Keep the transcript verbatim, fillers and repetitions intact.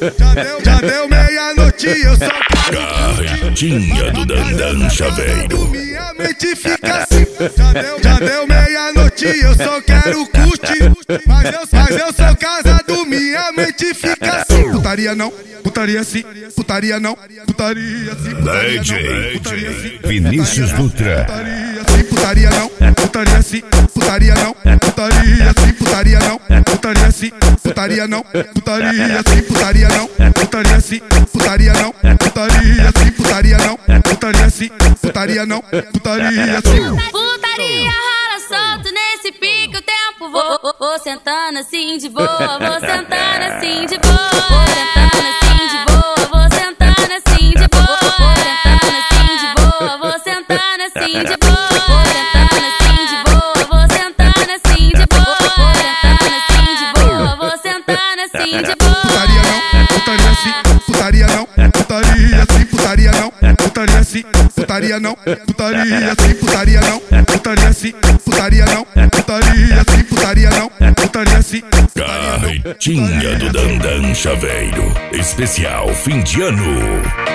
Já deu, já deu meia-noite, eu só Carretinha do Dandan Chaveiro. minha mente fica assim. Já deu, já deu meia-noite, eu só quero curtir. Mas eu, mas eu sou casado, minha mente fica assim. Putaria não, putaria sim, putaria não, putaria sim, putaria não, putaria sim, Vinícius Dutra. putaria sim, putaria não, putaria sim, putaria não, putaria sim, putaria não, putaria sim, putaria não, putaria sim, putaria não, putaria sim, putaria não, putaria sim, putaria não, putaria sim, putaria não, putaria sim. Putaria rola solto nesse pique o tempo. Vou, vou, vou sentando assim de boa, vou sentando assim de boa, vou sentando assim de boa, vou sentando assim de boa, vou sentando assim de boa, vou sentando assim de boa, vou sentando assim de boa, vou sentando assim de boa, vou sentando assim de boa, vou sentando assim de boa. Putaria não, putaria sim, putaria não, putaria sim, putaria não, putaria sim, putaria não, putaria sim, putaria não, putaria sim, putaria não, putaria sim, putaria não, putaria sim. Carretinha do Dandan Chaveiro. Especial fim de ano.